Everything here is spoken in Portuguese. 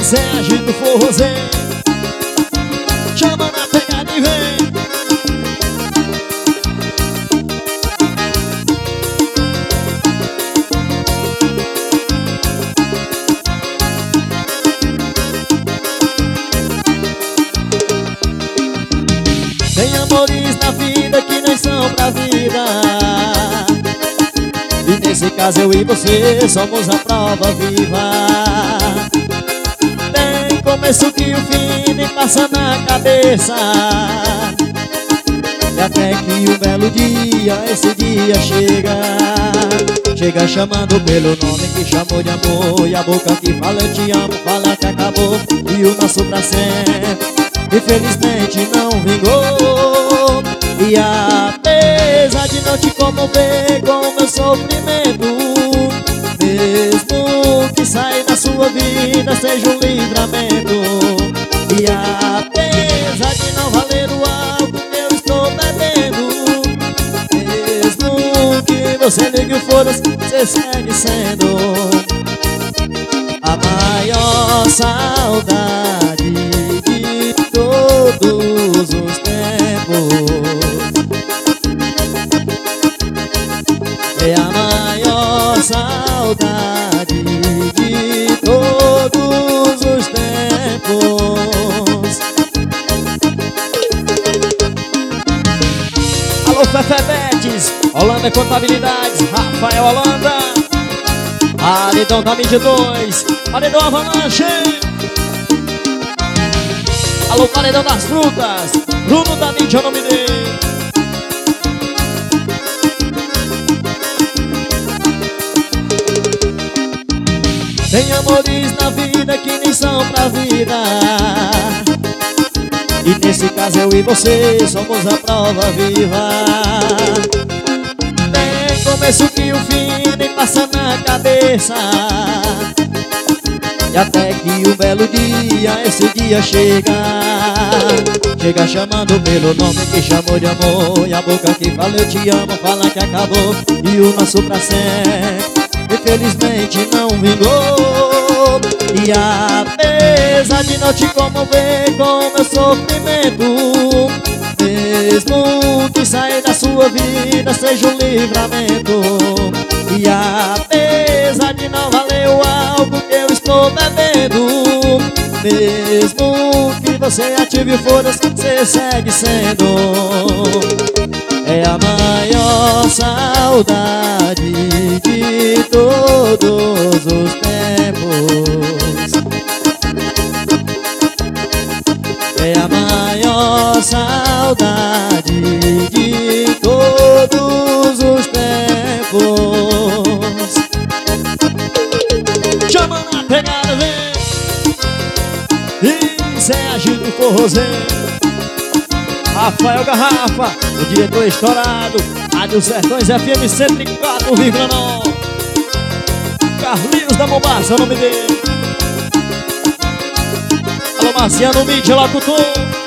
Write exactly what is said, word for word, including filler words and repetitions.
Isso é agito forrozeiro. Chama na pegada e vem. Tem amores na vida que nem são pra vida. E nesse caso eu e você somos a prova viva. Tem começo que o fim nem passa na cabeça. E até que um belo dia, esse dia chega. Chega chamando pelo nome que chamou de amor. E a boca que fala eu te amo, fala que acabou. E o nosso pra sempre infelizmente não vingou. E apesar de não te comover com o meu sofrimento, mesmo que saia da sua vida seja um livramento. E apesar de não valer o álcool que eu estou bebendo, mesmo que você ligue o foda-se, você segue sendo a maior saudade de todos os tempos. É a maior saudade de todos os tempos. Alô, Fefé Betes, Holanda Contabilidades, Rafael Holanda, Paredão da mídia dois, Paredão Avalanche. Alô, Paredão das Frutas, Bruno da mídia, o nome dele. Tem amores na vida que nem são pra vida. E nesse caso eu e você somos a prova viva. Tem começo que o fim nem passa na cabeça. E até que um belo dia, esse dia chega. Chega chamando pelo nome que chamou de amor. E a boca que fala eu te amo, fala que acabou. E o nosso pra sempre infelizmente não vingou. E apesar de não te comover com meu sofrimento, mesmo que saia da sua vida seja um livramento. E apesar de não valer o álcool que eu estou bebendo, mesmo que você ative o foda-se, você segue sendo é a maior saudade de todos os tempos. É a maior saudade de todos os tempos. Chama na pegada, vem. Isso é agito forrozeiro. Rafael Garrafa, o diretor estourado, Rádio Sertões F M cento e quatro vírgula nove. Carlinhos da Mombasa, é o nome dele. Alô, Marciano Mídia, locutor.